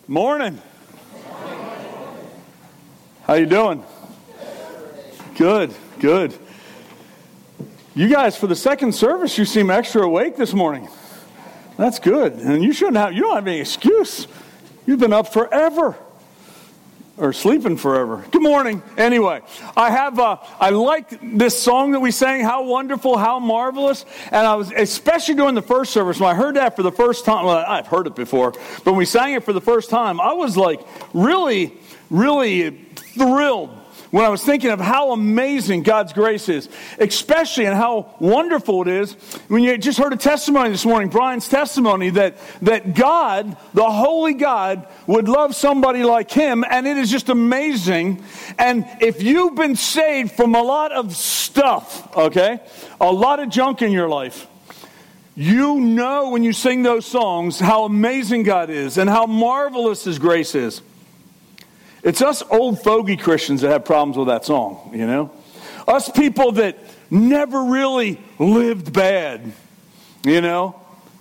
Morning. How you doing? Good. You guys, for the second service, you seem extra awake this morning. That's good. And you don't have any excuse. You've been up forever. Or sleeping forever. Good morning. Anyway, I like this song that we sang, How Wonderful, How Marvelous. And I was, especially during the first service, when I heard that for the first time, well, I've heard it before, but when we sang it for the first time, I was like really, really thrilled when I was thinking of how amazing God's grace is, especially and how wonderful it is when you just heard a testimony this morning, Brian's testimony, that God, the holy God, would love somebody like him, and it is just amazing. And if you've been saved from a lot of stuff, okay, a lot of junk in your life, you know when you sing those songs how amazing God is and how marvelous His grace is. It's us old fogey Christians that have problems with that song, you know? Us people that never really lived bad, you know?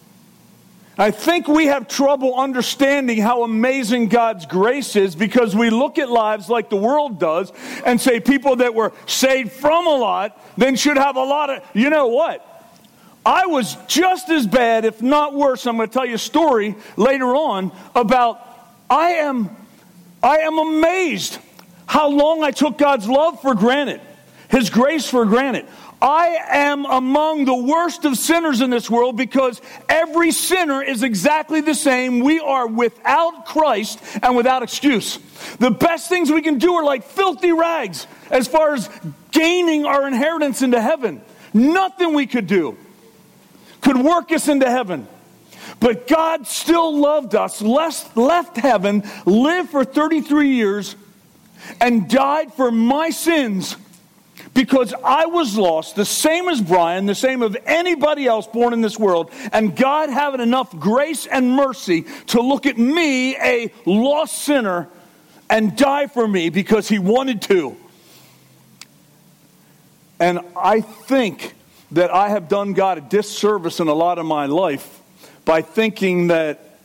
I think we have trouble understanding how amazing God's grace is because we look at lives like the world does and say people that were saved from a lot then should have a lot of, you know what? I was just as bad, if not worse. I'm going to tell you a story later on about I am amazed how long I took God's love for granted, His grace for granted. I am among the worst of sinners in this world because every sinner is exactly the same. We are without Christ and without excuse. The best things we can do are like filthy rags as far as gaining our inheritance into heaven. Nothing we could do could work us into heaven. But God still loved us, left heaven, lived for 33 years, and died for my sins because I was lost, the same as Brian, the same of anybody else born in this world. And God having enough grace and mercy to look at me, a lost sinner, and die for me because He wanted to. And I think that I have done God a disservice in a lot of my life by thinking that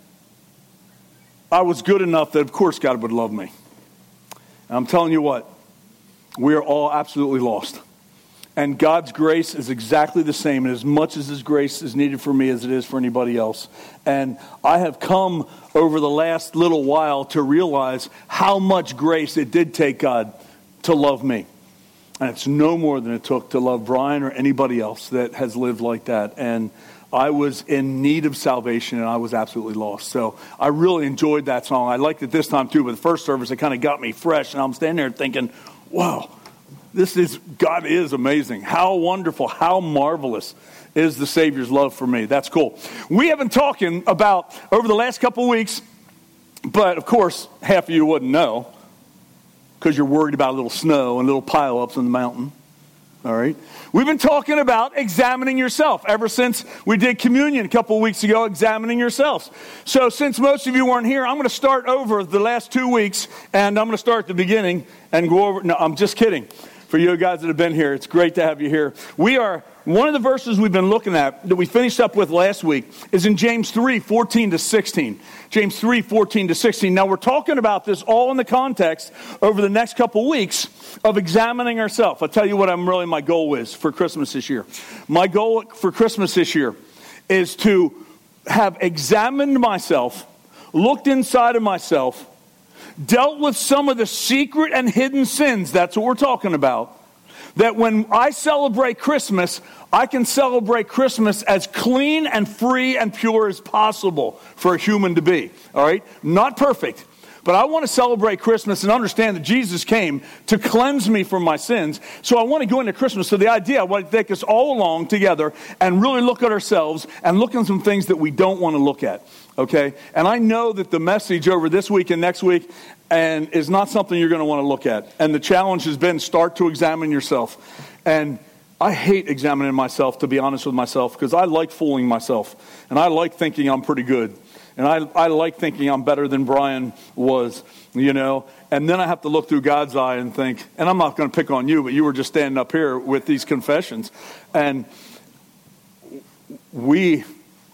I was good enough that of course God would love me. And I'm telling you what, we are all absolutely lost. And God's grace is exactly the same, and as much as His grace is needed for me as it is for anybody else. And I have come over the last little while to realize how much grace it did take God to love me. And it's no more than it took to love Brian or anybody else that has lived like that. And I was in need of salvation, and I was absolutely lost. So I really enjoyed that song. I liked it this time too, but the first service, it kind of got me fresh. And I'm standing there thinking, wow, God is amazing. How wonderful, how marvelous is the Savior's love for me. That's cool. We have been talking about, over the last couple of weeks, but of course, half of you wouldn't know, because you're worried about a little snow and little pile-ups in the mountain. All right. We've been talking about examining yourself ever since we did communion a couple of weeks ago, examining yourselves. So since most of you weren't here, I'm going to start over the last 2 weeks, and I'm going to start at the beginning and go over. No, I'm just kidding. For you guys that have been here, it's great to have you here. One of the verses we've been looking at that we finished up with last week is in James 3:14-16. James 3:14-16. Now we're talking about this all in the context over the next couple of weeks of examining ourselves. I'll tell you what my goal is for Christmas this year. My goal for Christmas this year is to have examined myself, looked inside of myself, dealt with some of the secret and hidden sins. That's what we're talking about. That when I celebrate Christmas, I can celebrate Christmas as clean and free and pure as possible for a human to be. All right? Not perfect. But I want to celebrate Christmas and understand that Jesus came to cleanse me from my sins. So I want to go into Christmas. So the idea, I want to take us all along together and really look at ourselves and look at some things that we don't want to look at. Okay? And I know that the message over this week and next week and is not something you're going to want to look at. And the challenge has been start to examine yourself. And I hate examining myself, to be honest with myself, because I like fooling myself. And I like thinking I'm pretty good. And I like thinking I'm better than Brian was, you know. And then I have to look through God's eye and think, and I'm not going to pick on you, but you were just standing up here with these confessions. And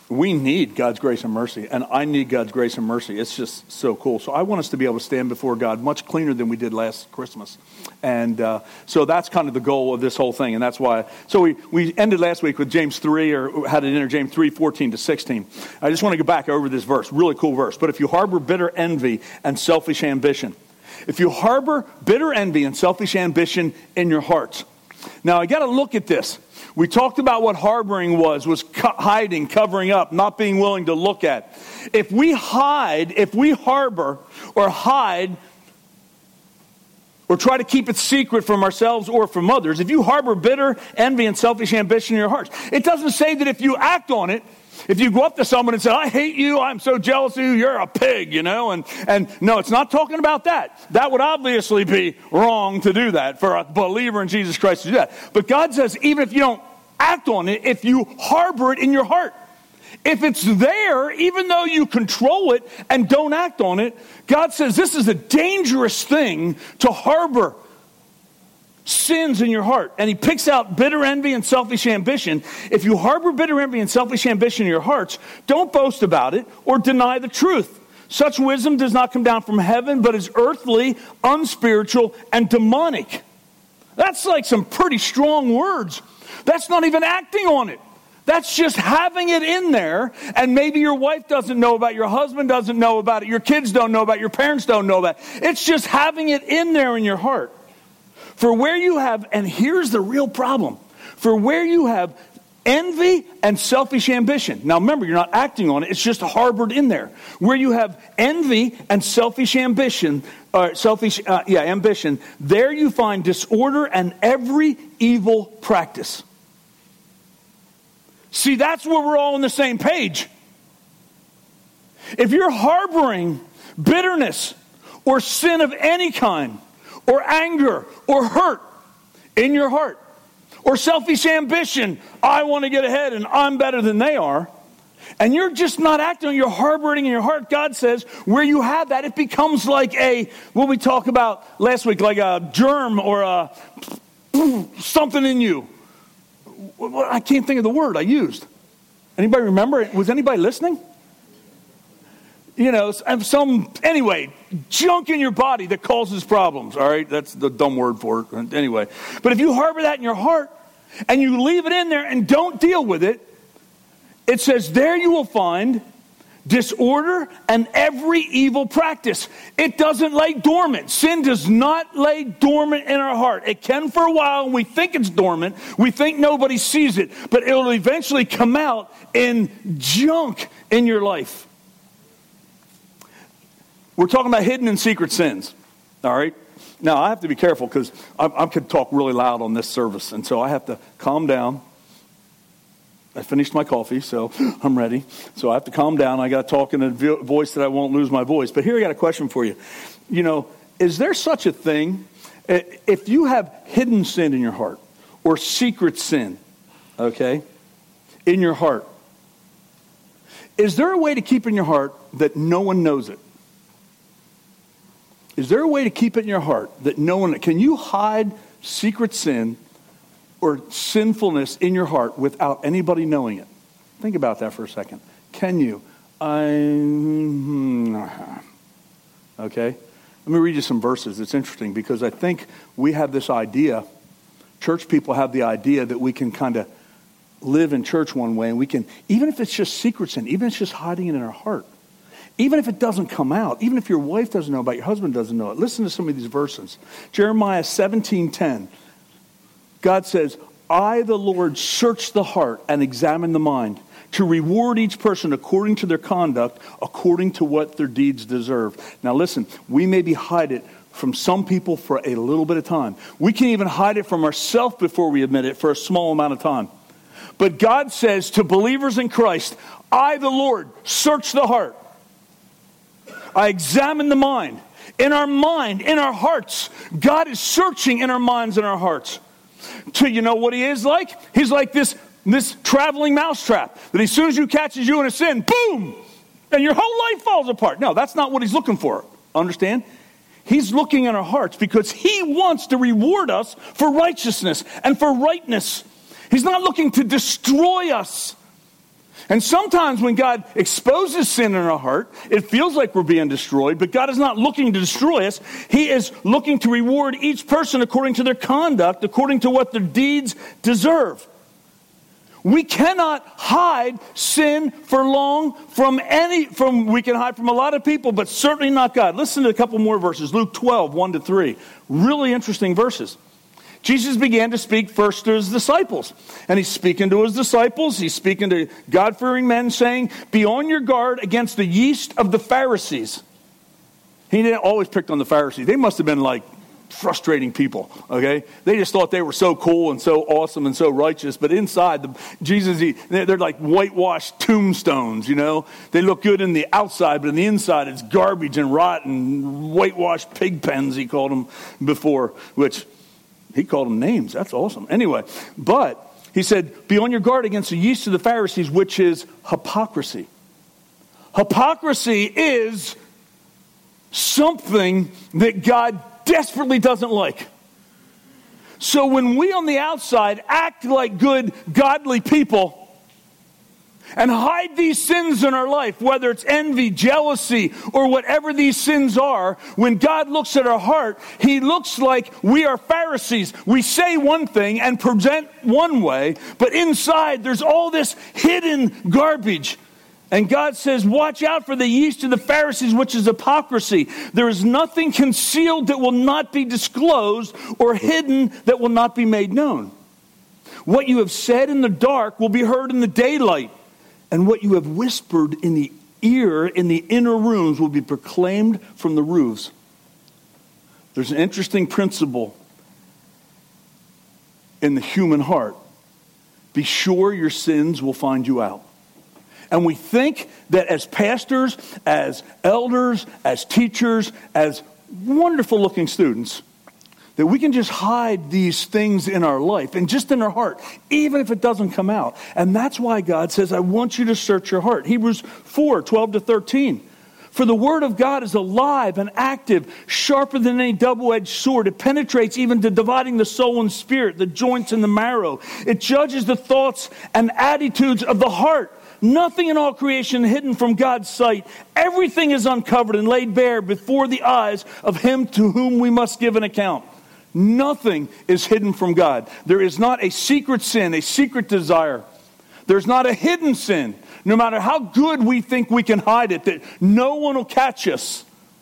We need God's grace and mercy, and I need God's grace and mercy. It's just so cool. So I want us to be able to stand before God much cleaner than we did last Christmas. And so that's kind of the goal of this whole thing, and that's why. So we ended last week with James 3, or had it in James 3, 14 to 16. I just want to go back over this verse, really cool verse. But if you harbor bitter envy and selfish ambition, if you harbor bitter envy and selfish ambition in your hearts. Now, I got to look at this. We talked about what harboring was hiding, covering up, not being willing to look at. If we harbor or hide or try to keep it secret from ourselves or from others, if you harbor bitter envy and selfish ambition in your hearts, it doesn't say that if you act on it, if you go up to someone and say, I hate you, I'm so jealous of you, you're a pig, and no, it's not talking about that. That would obviously be wrong to do that, for a believer in Jesus Christ to do that. But God says, even if you don't act on it, if you harbor it in your heart, if it's there, even though you control it and don't act on it, God says this is a dangerous thing to harbor sins in your heart. And he picks out bitter envy and selfish ambition. If you harbor bitter envy and selfish ambition in your hearts, don't boast about it or deny the truth. Such wisdom does not come down from heaven, but is earthly, unspiritual, and demonic. That's like some pretty strong words. That's not even acting on it. That's just having it in there, and maybe your wife doesn't know about it, your husband doesn't know about it, your kids don't know about it, your parents don't know about it. It's just having it in there in your heart. For where you have, and here's the real problem, for where you have envy and selfish ambition. Now remember, you're not acting on it, it's just harbored in there. Where you have envy and selfish ambition, ambition, there you find disorder and every evil practice. See, that's where we're all on the same page. If you're harboring bitterness or sin of any kind, or anger, or hurt in your heart, or selfish ambition, I want to get ahead and I'm better than they are, and you're just not acting, you're harboring in your heart, God says, where you have that, it becomes like what we talked about last week, like a germ or something in you. I can't think of the word I used. Anybody remember? Was anybody listening? Anyway, junk in your body that causes problems, all right? That's the dumb word for it. Anyway, but if you harbor that in your heart and you leave it in there and don't deal with it, it says there you will find disorder and every evil practice. It doesn't lay dormant. Sin does not lay dormant in our heart. It can for a while, and we think it's dormant. We think nobody sees it, but it will eventually come out in junk in your life. We're talking about hidden and secret sins, all right? Now, I have to be careful because I could talk really loud on this service, and so I have to calm down. I finished my coffee, so I'm ready. So I have to calm down. I got to talk in a voice that I won't lose my voice. But here I got a question for you. Is there such a thing, if you have hidden sin in your heart or secret sin, okay, in your heart, is there a way to keep in your heart that no one knows it? Is there a way to keep it in your heart that no one... Can you hide secret sin or sinfulness in your heart without anybody knowing it? Think about that for a second. Can you? Okay. Let me read you some verses. It's interesting because I think we have this idea, church people have the idea that we can kind of live in church one way and we can, even if it's just secret sin, even if it's just hiding it in our heart, even if it doesn't come out, even if your wife doesn't know about it, your husband doesn't know it. Listen to some of these verses. Jeremiah 17:10. God says, I, the Lord, search the heart and examine the mind to reward each person according to their conduct, according to what their deeds deserve. Now listen, we maybe hide it from some people for a little bit of time. We can even hide it from ourselves before we admit it for a small amount of time. But God says to believers in Christ, I, the Lord, search the heart. I examine the mind. In our mind, in our hearts, God is searching in our minds and our hearts. To, you know what he is like? He's like this traveling mousetrap that as soon as you catches you in a sin, boom, and your whole life falls apart. No, that's not what he's looking for. Understand? He's looking in our hearts because he wants to reward us for righteousness and for rightness. He's not looking to destroy us. And sometimes when God exposes sin in our heart, it feels like we're being destroyed, but God is not looking to destroy us. He is looking to reward each person according to their conduct, according to what their deeds deserve. We cannot hide sin for long we can hide from a lot of people, but certainly not God. Listen to a couple more verses. Luke 12, 1-3. Really interesting verses. Jesus began to speak first to his disciples. And he's speaking to his disciples. He's speaking to God-fearing men, saying, be on your guard against the yeast of the Pharisees. He didn't always pick on the Pharisees. They must have been like frustrating people, okay? They just thought they were so cool and so awesome and so righteous. But inside, they're like whitewashed tombstones, you know? They look good in the outside, but in the inside, it's garbage and rotten, whitewashed pig pens, he called them before, which... he called them names. That's awesome. Anyway, but he said, be on your guard against the yeast of the Pharisees, which is hypocrisy. Hypocrisy is something that God desperately doesn't like. So when we on the outside act like good, godly people and hide these sins in our life, whether it's envy, jealousy, or whatever these sins are, when God looks at our heart, he looks like we are Pharisees. We say one thing and present one way, but inside there's all this hidden garbage. And God says, watch out for the yeast of the Pharisees, which is hypocrisy. There is nothing concealed that will not be disclosed, or hidden that will not be made known. What you have said in the dark will be heard in the daylight. And what you have whispered in the ear in the inner rooms will be proclaimed from the roofs. There's an interesting principle in the human heart. Be sure your sins will find you out. And we think that as pastors, as elders, as teachers, as wonderful looking students, that we can just hide these things in our life and just in our heart, even if it doesn't come out. And that's why God says, I want you to search your heart. Hebrews 4, 12-13. For the word of God is alive and active, sharper than any double-edged sword. It penetrates even to dividing the soul and spirit, the joints and the marrow. It judges the thoughts and attitudes of the heart. Nothing in all creation hidden from God's sight. Everything is uncovered and laid bare before the eyes of him to whom we must give an account. Nothing is hidden from God. There is not a secret sin, a secret desire. There's not a hidden sin. No matter how good we think we can hide it, that no one will catch us.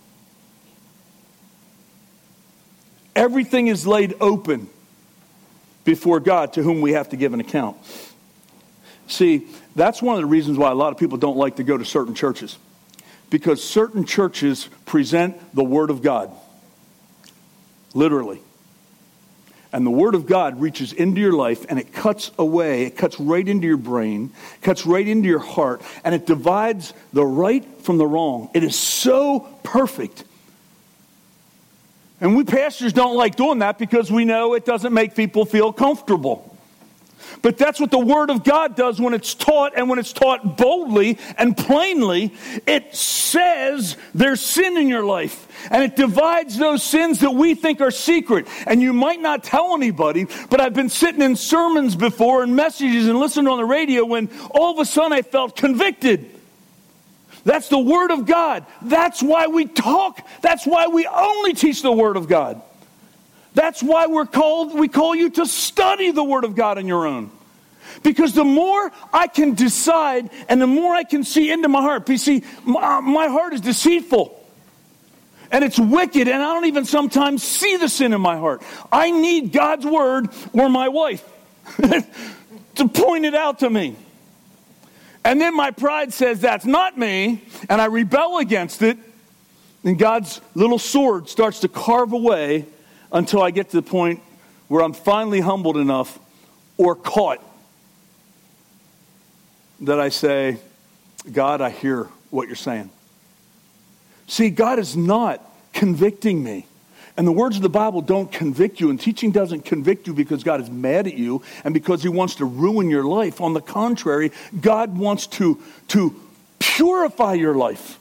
Everything is laid open before God, to whom we have to give an account. See, that's one of the reasons why a lot of people don't like to go to certain churches. Because certain churches present the Word of God. Literally. And the Word of God reaches into your life, and it cuts away. It cuts right into your brain, cuts right into your heart, and it divides the right from the wrong. It is so perfect. And we pastors don't like doing that because we know it doesn't make people feel comfortable. But that's what the Word of God does when it's taught, and when it's taught boldly and plainly. It says there's sin in your life, and it divides those sins that we think are secret. And you might not tell anybody, but I've been sitting in sermons before and messages and listening on the radio when all of a sudden I felt convicted. That's the Word of God. That's why we talk. That's why we only teach the Word of God. That's why we call you to study the Word of God on your own. Because the more I can decide and the more I can see into my heart. You see, my heart is deceitful. And it's wicked, and I don't even sometimes see the sin in my heart. I need God's Word or my wife to point it out to me. And then my pride says that's not me, and I rebel against it. And God's little sword starts to carve away until I get to the point where I'm finally humbled enough or caught that I say, God, I hear what you're saying. See, God is not convicting me. And the words of the Bible don't convict you, and teaching doesn't convict you because God is mad at you and because he wants to ruin your life. On the contrary, God wants to purify your life.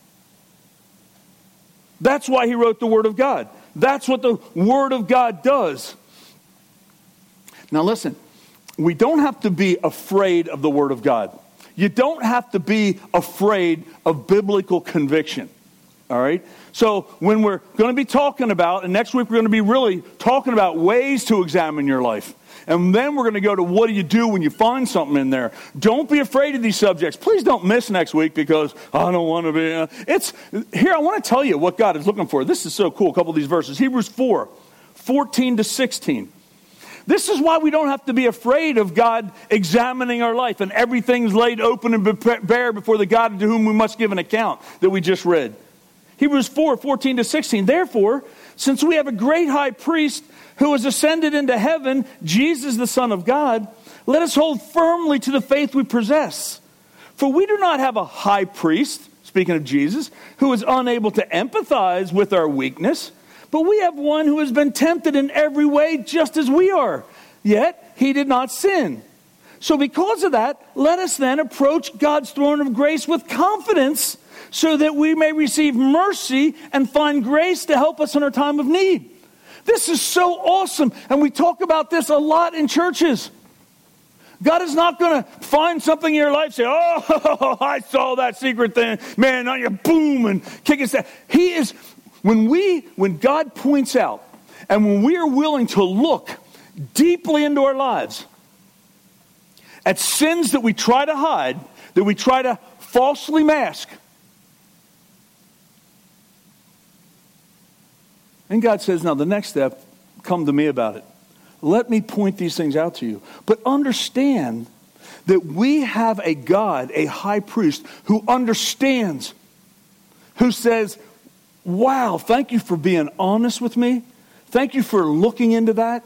That's why he wrote the Word of God. That's what the Word of God does. Now listen, we don't have to be afraid of the Word of God. you don't have to be afraid of biblical conviction. All right? So when we're going to be talking about, and next week we're going to be really talking about ways to examine your life. And then we're going to go to what do you do when you find something in there. Don't be afraid of these subjects. Please don't miss next week because I don't want to be. Here, I want to tell you what God is looking for. This is so cool, a couple of these verses. Hebrews 4, 14 to 16. This is why we don't have to be afraid of God examining our life and everything's laid open and bare before the God to whom we must give an account that we just read. Hebrews 4, 14 to 16. Therefore, since we have a great high priest who has ascended into heaven, Jesus the Son of God, let us hold firmly to the faith we possess. For we do not have a high priest, speaking of Jesus, who is unable to empathize with our weakness, but we have one who has been tempted in every way just as we are, yet he did not sin. So because of that, let us then approach God's throne of grace with confidence so that we may receive mercy and find grace to help us in our time of need. This is so awesome, and we talk about this a lot in churches. God is not going to find something in your life, say, oh, I saw that secret thing, man, on you, boom, and kick us down. He is, when God points out, and when we are willing to look deeply into our lives at sins that we try to hide, that we try to falsely mask, and God says, now the next step, come to me about it. Let me point these things out to you. But understand that we have a God, a high priest, who understands, who says, wow, thank you for being honest with me. Thank you for looking into that.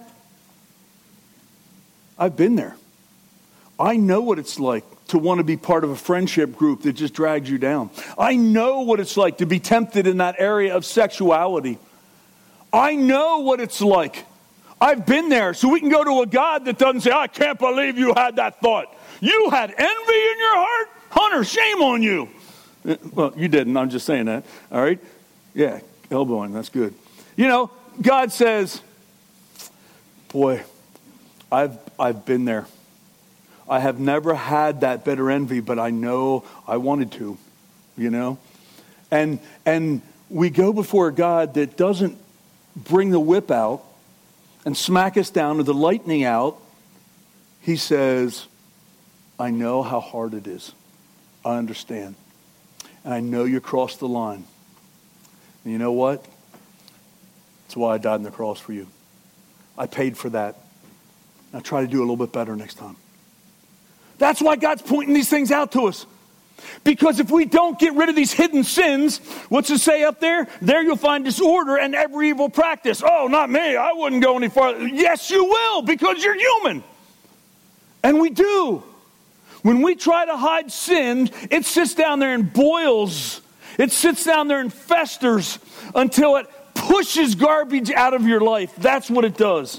I've been there. I know what it's like to want to be part of a friendship group that just drags you down. I know what it's like to be tempted in that area of sexuality. I know what it's like. I've been there. So we can go to a God that doesn't say, I can't believe you had that thought. You had envy in your heart? Hunter, shame on you. Well, you didn't. I'm just saying that. All right? Yeah, elbowing. That's good. You know, God says, boy, I've been there. I have never had that bitter envy, but I know I wanted to, you know. And we go before a God that doesn't bring the whip out and smack us down with the lightning out. He says, I know how hard it is. I understand. And I know you crossed the line. And you know what? That's why I died on the cross for you. I paid for that. Now try to do a little bit better next time. That's why God's pointing these things out to us. Because if we don't get rid of these hidden sins, what's it say up there? There you'll find disorder and every evil practice. Oh, not me. I wouldn't go any farther. Yes, you will, because you're human. And we do. When we try to hide sin, it sits down there and boils. It sits down there and festers until it pushes garbage out of your life. That's what it does.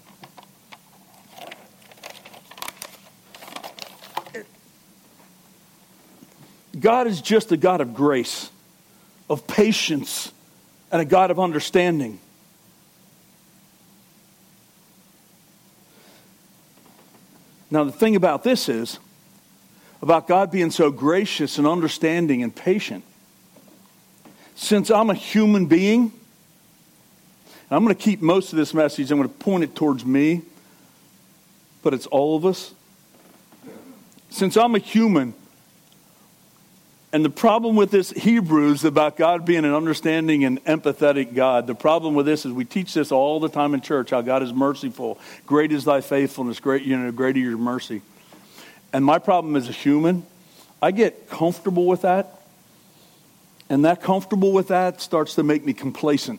God is just a God of grace, of patience, and a God of understanding. Now, the thing about this is, about God being so gracious and understanding and patient, since I'm a human being, and I'm going to keep most of this message, I'm going to point it towards me, but it's all of us. Since I'm a human, and the problem with this Hebrews about God being an understanding and empathetic God, the problem with this is we teach this all the time in church, how God is merciful. Great is thy faithfulness, great is your mercy. And my problem as a human, I get comfortable with that. And that comfortable with that starts to make me complacent.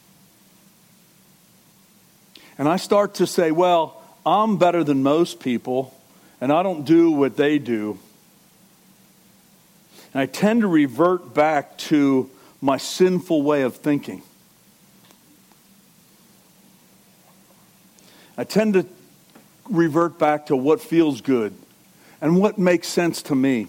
And I start to say, well, I'm better than most people, and I don't do what they do. And I tend to revert back to my sinful way of thinking. I tend to revert back to what feels good and what makes sense to me.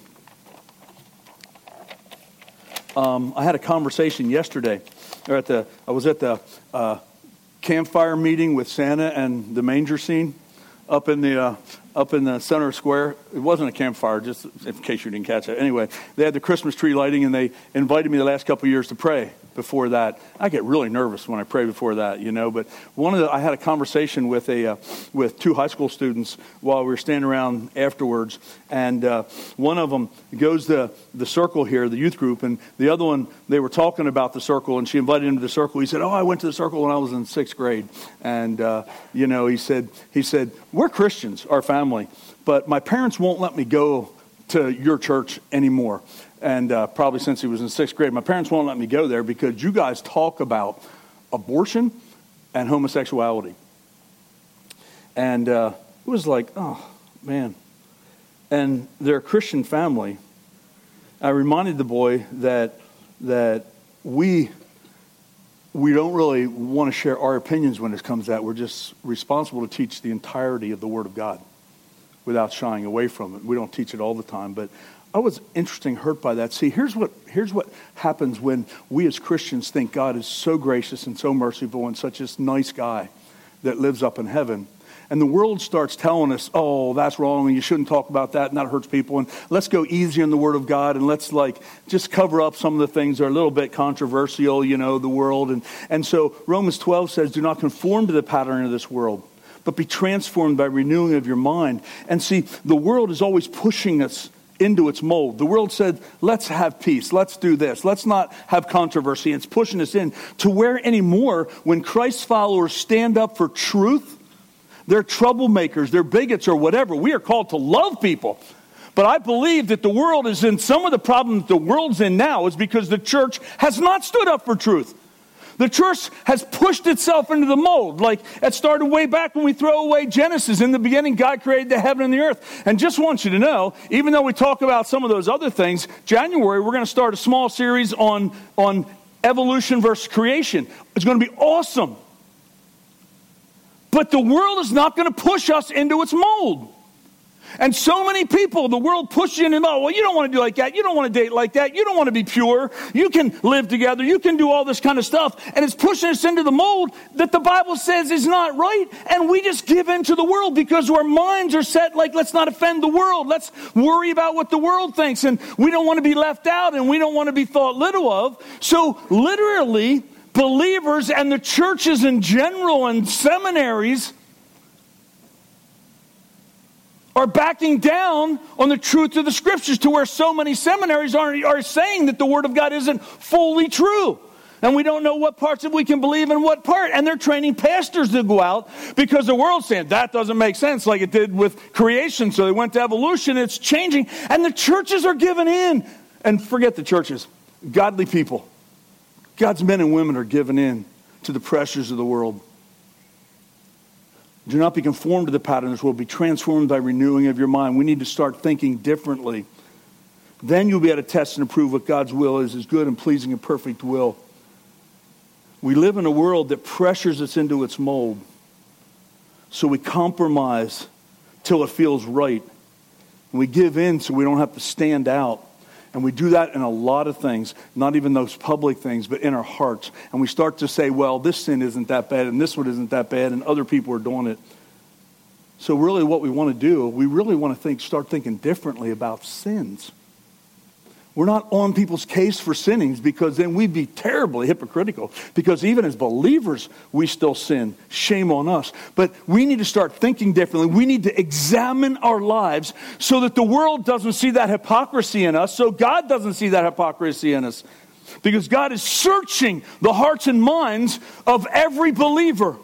I had a conversation yesterday. I was at the campfire meeting with Santa and the manger scene up in the up in the center square. It wasn't a campfire, just in case you didn't catch it. Anyway, they had the Christmas tree lighting, and they invited me the last couple of years to pray before that. I get really nervous when I pray before that, But I had a conversation with two high school students while we were standing around afterwards, and one of them goes to the circle here, the youth group, and the other one, they were talking about the circle, and she invited him to the circle. He said, "Oh, I went to the circle when I was in 6th grade," and he said, "We're Christians, our family, but my parents won't let me go to your church anymore." And probably since he was in 6th grade, "My parents won't let me go there because you guys talk about abortion and homosexuality." And it was like, oh, man. And they're a Christian family. I reminded the boy that we don't really want to share our opinions when it comes to that. We're just responsible to teach the entirety of the Word of God without shying away from it. We don't teach it all the time, but I was hurt by that. See, here's what happens when we as Christians think God is so gracious and so merciful and such a nice guy that lives up in heaven. And the world starts telling us, "Oh, that's wrong, and you shouldn't talk about that, and that hurts people, and let's go easy on the Word of God, and let's just cover up some of the things that are a little bit controversial, the world." And so Romans 12 says, "Do not conform to the pattern of this world, but be transformed by renewing of your mind." And see, the world is always pushing us into its mold. The world said, "Let's have peace. Let's do this. Let's not have controversy." It's pushing us in to where anymore, when Christ's followers stand up for truth, they're troublemakers, they're bigots or whatever. We are called to love people. But I believe that the world is in, some of the problem that the world's in now is because the church has not stood up for truth. The church has pushed itself into the mold. Like it started way back when we throw away Genesis. In the beginning, God created the heaven and the earth. And just want you to know, even though we talk about some of those other things, January, we're going to start a small series on evolution versus creation. It's going to be awesome. But the world is not going to push us into its mold. And so many people, the world pushes you into the mold. "Well, you don't want to do like that. You don't want to date like that. You don't want to be pure. You can live together. You can do all this kind of stuff." And it's pushing us into the mold that the Bible says is not right. And we just give in to the world because our minds are set like, let's not offend the world. Let's worry about what the world thinks. And we don't want to be left out, and we don't want to be thought little of. So literally, believers and the churches in general and seminaries are backing down on the truth of the Scriptures, to where so many seminaries are saying that the Word of God isn't fully true. And we don't know what parts of we can believe in what part. And they're training pastors to go out because the world's saying that doesn't make sense like it did with creation. So they went to evolution. It's changing. And the churches are giving in. And forget the churches. Godly people. God's men and women are giving in to the pressures of the world. Do not be conformed to the pattern of this world. Be transformed by renewing of your mind. We need to start thinking differently. Then you'll be able to test and approve what God's will is, his good and pleasing and perfect will. We live in a world that pressures us into its mold. So we compromise till it feels right. And we give in so we don't have to stand out. And we do that in a lot of things, not even those public things, but in our hearts. And we start to say, well, this sin isn't that bad, and this one isn't that bad, and other people are doing it. So really what we want to do, we really want to start thinking differently about sins. We're not on people's case for sinning, because then we'd be terribly hypocritical. Because even as believers, we still sin. Shame on us. But we need to start thinking differently. We need to examine our lives so that the world doesn't see that hypocrisy in us, so God doesn't see that hypocrisy in us. Because God is searching the hearts and minds of every believer.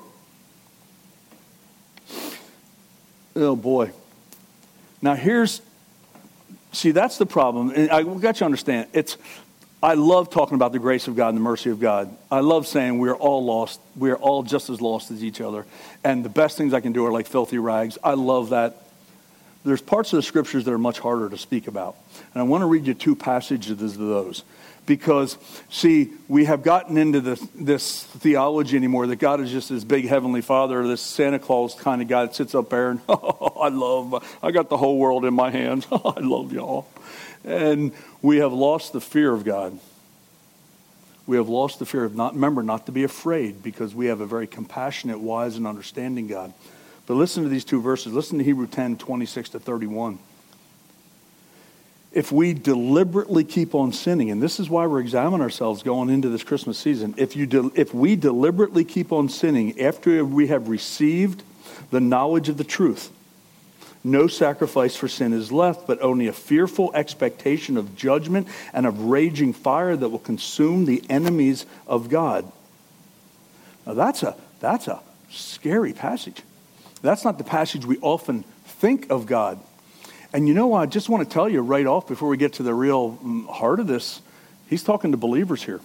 Oh boy. Now see, that's the problem. And I got you to understand. I love talking about the grace of God and the mercy of God. I love saying we're all lost. We're all just as lost as each other. And the best things I can do are like filthy rags. I love that. There's parts of the scriptures that are much harder to speak about. And I want to read you two passages of those. Because, see, we have gotten into this theology anymore that God is just this big heavenly father, this Santa Claus kind of guy that sits up there and, I got the whole world in my hands. I love y'all. And we have lost the fear of God. We have lost the fear of not to be afraid, because we have a very compassionate, wise, and understanding God. But listen to these two verses. Listen to Hebrews 10, 26 to 31. If we deliberately keep on sinning, and this is why we're examining ourselves going into this Christmas season, if we deliberately keep on sinning after we have received the knowledge of the truth, no sacrifice for sin is left, but only a fearful expectation of judgment and of raging fire that will consume the enemies of God. Now that's a scary passage. That's not the passage we often think of God. And you know, I just want to tell you right off before we get to the real heart of this, he's talking to believers here.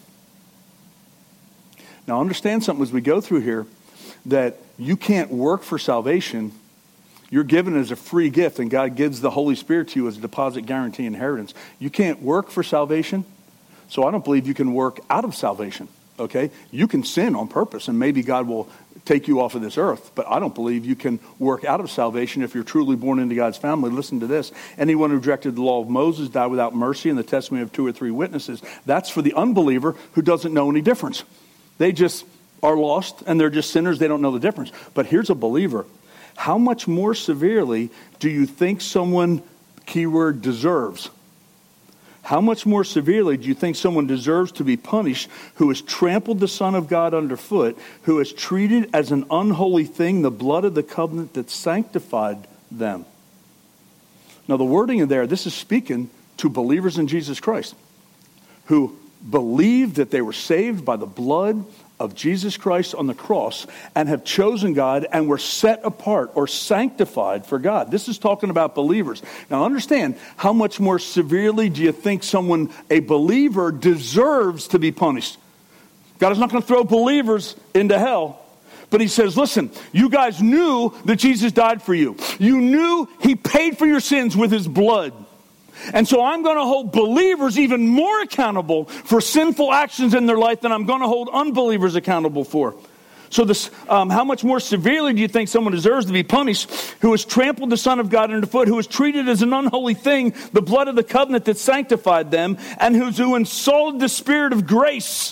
Now understand something as we go through here, that you can't work for salvation. You're given as a free gift, and God gives the Holy Spirit to you as a deposit guarantee inheritance. You can't work for salvation, so I don't believe you can work out of salvation, okay? You can sin on purpose, and maybe God will take you off of this earth, but I don't believe you can work out of salvation if you're truly born into God's family. Listen to this. Anyone who rejected the law of Moses died without mercy and the testimony of 2 or 3 witnesses. That's for the unbeliever who doesn't know any difference. They just are lost, and they're just sinners. They don't know the difference. But here's a believer. How much more severely do you think someone, keyword, deserves? How much more severely do you think someone deserves to be punished who has trampled the Son of God underfoot, who has treated as an unholy thing the blood of the covenant that sanctified them? Now the wording in there, this is speaking to believers in Jesus Christ who believed that they were saved by the blood of Jesus Christ on the cross and have chosen God and were set apart or sanctified for God. This is talking about believers. Now understand, how much more severely do you think someone, a believer, deserves to be punished? God is not going to throw believers into hell. But he says, listen, you guys knew that Jesus died for you. You knew he paid for your sins with his blood. And so I'm going to hold believers even more accountable for sinful actions in their life than I'm going to hold unbelievers accountable for. So this, how much more severely do you think someone deserves to be punished who has trampled the Son of God underfoot, who has treated as an unholy thing the blood of the covenant that sanctified them, and who insulted the Spirit of grace?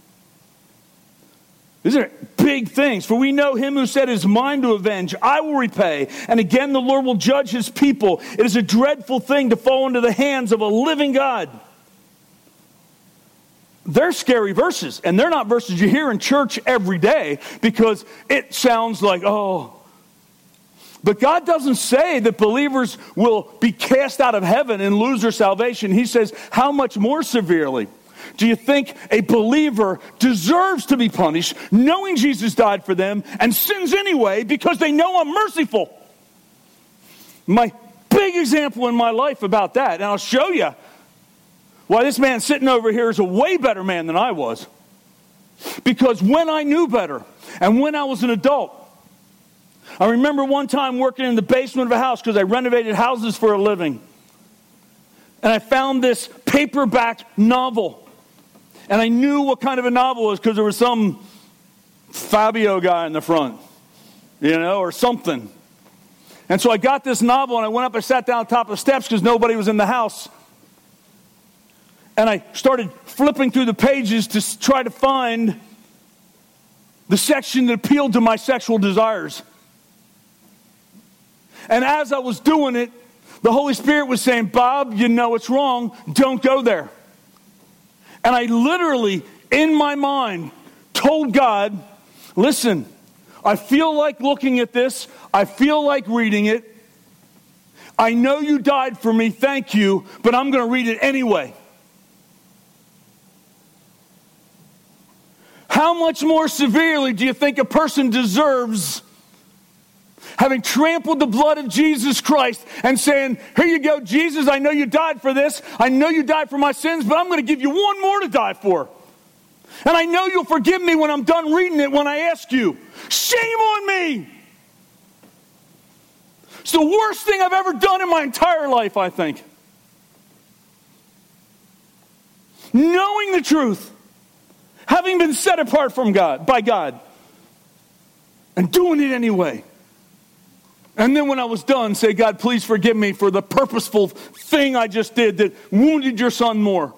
These are big things. For we know him who set his mind to avenge. I will repay. And again, the Lord will judge his people. It is a dreadful thing to fall into the hands of a living God. They're scary verses. And they're not verses you hear in church every day because it sounds like, oh. But God doesn't say that believers will be cast out of heaven and lose their salvation. He says, how much more severely? Do you think a believer deserves to be punished knowing Jesus died for them and sins anyway because they know I'm merciful? My big example in my life about that, and I'll show you why this man sitting over here is a way better man than I was. Because when I knew better and when I was an adult, I remember one time working in the basement of a house because I renovated houses for a living. And I found this paperback novel. And I knew what kind of a novel it was because there was some Fabio guy in the front, or something. And so I got this novel and I went up, I sat down on top of the steps because nobody was in the house. And I started flipping through the pages to try to find the section that appealed to my sexual desires. And as I was doing it, the Holy Spirit was saying, Bob, you know it's wrong. Don't go there. And I literally, in my mind, told God, listen, I feel like looking at this. I feel like reading it. I know you died for me, thank you, but I'm going to read it anyway. How much more severely do you think a person deserves having trampled the blood of Jesus Christ and saying, here you go, Jesus, I know you died for this. I know you died for my sins, but I'm going to give you one more to die for. And I know you'll forgive me when I'm done reading it when I ask you. Shame on me. It's the worst thing I've ever done in my entire life, I think. Knowing the truth, having been set apart from God, by God, and doing it anyway. And then when I was done, say, God, please forgive me for the purposeful thing I just did that wounded your son more.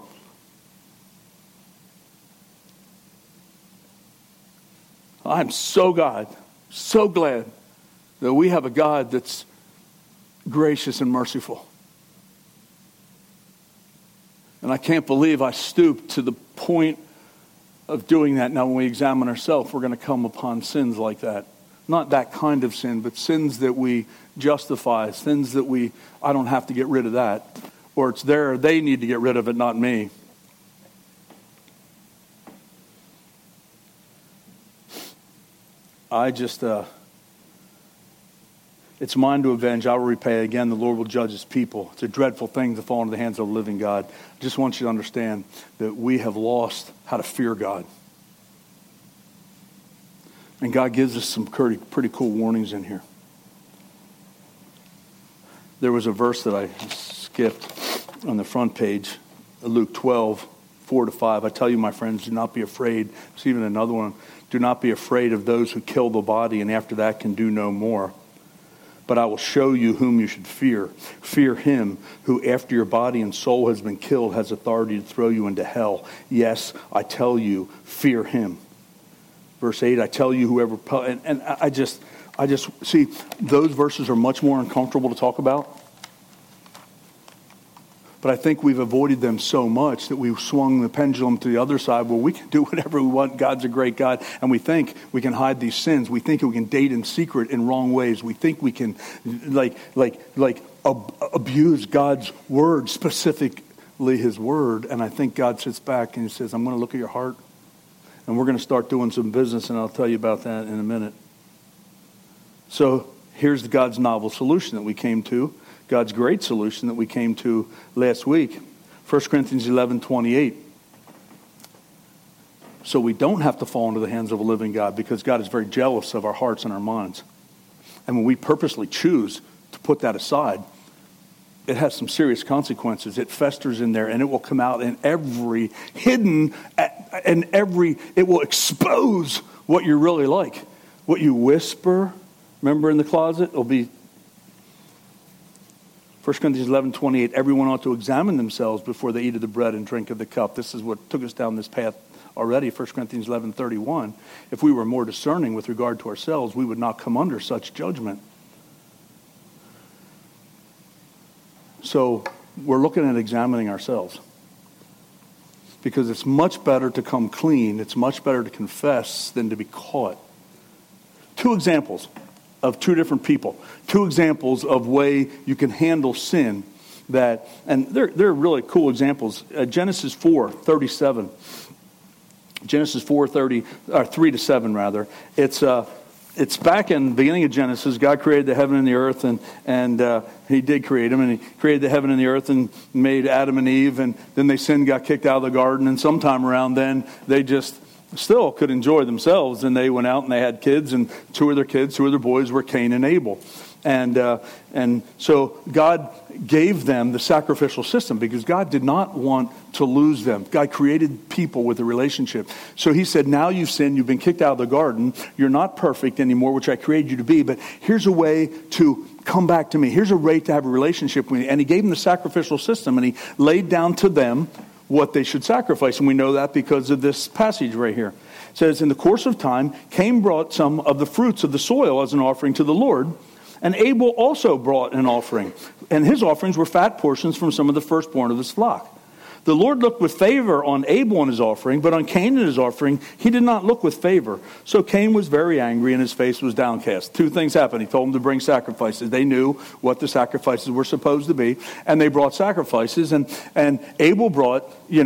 I'm so glad that we have a God that's gracious and merciful. And I can't believe I stooped to the point of doing that. Now, when we examine ourselves, we're going to come upon sins like that. Not that kind of sin, but sins that we justify, sins that I don't have to get rid of that. Or it's they need to get rid of it, not me. It's mine to avenge, I will repay. Again, the Lord will judge his people. It's a dreadful thing to fall into the hands of the living God. I just want you to understand that we have lost how to fear God. And God gives us some pretty cool warnings in here. There was a verse that I skipped on the front page, Luke 12, 4-5. I tell you, my friends, do not be afraid. There's even another one. Do not be afraid of those who kill the body and after that can do no more. But I will show you whom you should fear. Fear him who after your body and soul has been killed has authority to throw you into hell. Yes, I tell you, fear him. Verse 8, I tell you whoever... And I just see, those verses are much more uncomfortable to talk about. But I think we've avoided them so much that we've swung the pendulum to the other side where we can do whatever we want. God's a great God. And we think we can hide these sins. We think we can date in secret in wrong ways. We think we can abuse God's word, specifically his word. And I think God sits back and he says, I'm going to look at your heart. And we're going to start doing some business, and I'll tell you about that in a minute. So here's God's novel solution that we came to. God's great solution that we came to last week. 1 Corinthians 11:28. So we don't have to fall into the hands of a living God because God is very jealous of our hearts and our minds. And when we purposely choose to put that aside, it has some serious consequences. It festers in there and it will come out in every hidden, it will expose what you're really like. What you whisper, remember in the closet, it'll be 1 Corinthians 11:28, everyone ought to examine themselves before they eat of the bread and drink of the cup. This is what took us down this path already, 1 Corinthians 11:31. If we were more discerning with regard to ourselves, we would not come under such judgment. So we're looking at examining ourselves. Because it's much better to come clean, it's much better to confess than to be caught. 2 examples of 2 different people. 2 examples of way you can handle sin and they're really cool examples. Genesis 4:37. Genesis 3-7 rather. It's back in the beginning of Genesis. God created the heaven and the earth, and he did create them, and he created the heaven and the earth and made Adam and Eve, and then they sinned, got kicked out of the garden, and sometime around then they just still could enjoy themselves, and they went out and they had kids, and 2 of their boys were Cain and Abel. And so God gave them the sacrificial system because God did not want to lose them. God created people with a relationship. So he said, now you've sinned, you've been kicked out of the garden, you're not perfect anymore, which I created you to be, but here's a way to come back to me. Here's a way to have a relationship with me. And he gave them the sacrificial system, and he laid down to them what they should sacrifice. And we know that because of this passage right here. It says, in the course of time, Cain brought some of the fruits of the soil as an offering to the Lord, and Abel also brought an offering. And his offerings were fat portions from some of the firstborn of his flock. The Lord looked with favor on Abel and his offering, but on Cain and his offering, he did not look with favor. So Cain was very angry and his face was downcast. 2 things happened. He told them to bring sacrifices. They knew what the sacrifices were supposed to be, and they brought sacrifices. And Abel brought,